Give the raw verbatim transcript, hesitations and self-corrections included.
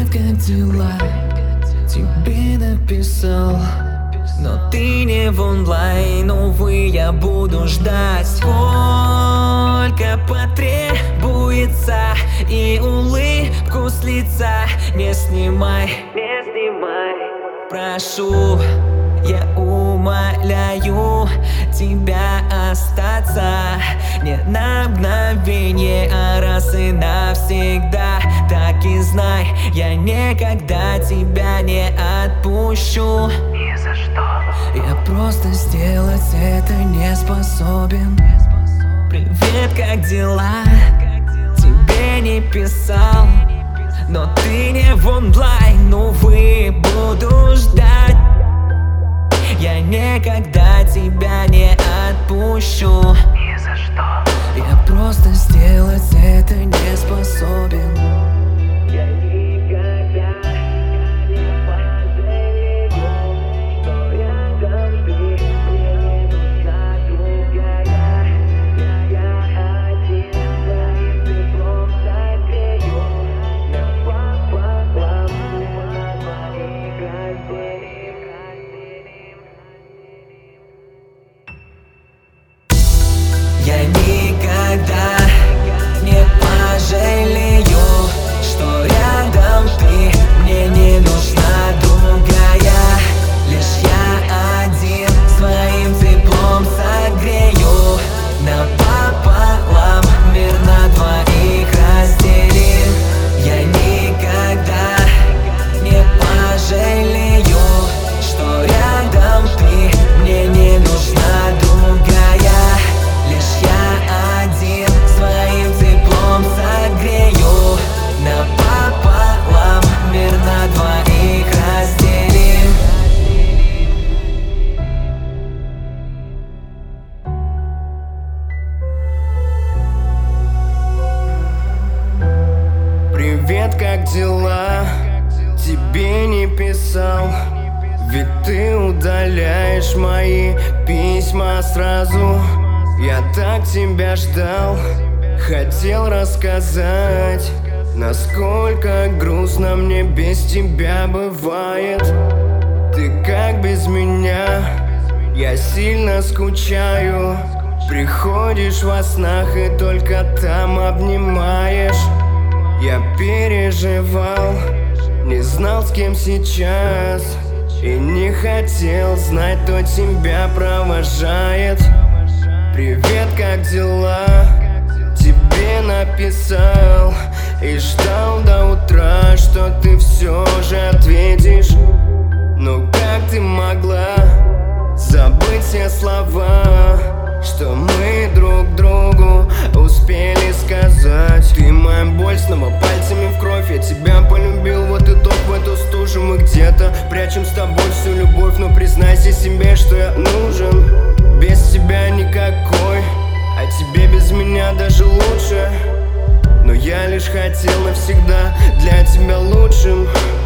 Привет, как дела? Тебе написал, но ты не в онлайн. Увы, я буду ждать. Сколько потребуется, и улыбку с лица не снимай, не снимай. Прошу, я умоляю тебя остаться не на мгновение, а раз и навсегда. Так и знай, я никогда тебя не отпущу. Ни за что. Я просто сделать это не способен. Привет, как дела? Тебе не писал, но ты не в онлайн. Увы, буду ждать. Я никогда тебя не отпущу. Ни за что. Я просто сделать это не способен. Я никогда не пожалею, что рядом ты. Мне не нужна другая. Я один своим теплом согрею. Напополам мы двоих разделим. Я никогда не пожалею, что рядом ты. Мне не нужна другая. Лишь я один своим теплом согрею. Напополам мир на двоих разделим. Я никогда не пожалею, что рядом ты. Мне не нужна другая. Лишь я один своим теплом согрею. Напополам мир на двоих разделим. Привет, как дела? Тебе не писал, ведь ты удаляешь мои письма сразу. Я так тебя ждал, хотел рассказать, насколько грустно мне без тебя бывает. Ты как без меня, я сильно скучаю. Приходишь во снах и только там обнимаешь. Я переживал, не знал, с кем сейчас, и не хотел знать, кто тебя провожает. Привет, как дела? Тебе написал и ждал до утра, что ты все же ответишь. Но как ты могла забыть все слова, что мы друг другу успели сказать? Ты моя боль, снова пальцами в кровь. Я тебя полюбил, вот и топ в эту стужу. Мы где-то прячем с тобой всю любовь, но признайся себе, что я нужен. Без тебя никакой, а тебе без меня даже лучше. Но я лишь хотел навсегда для тебя лучшим.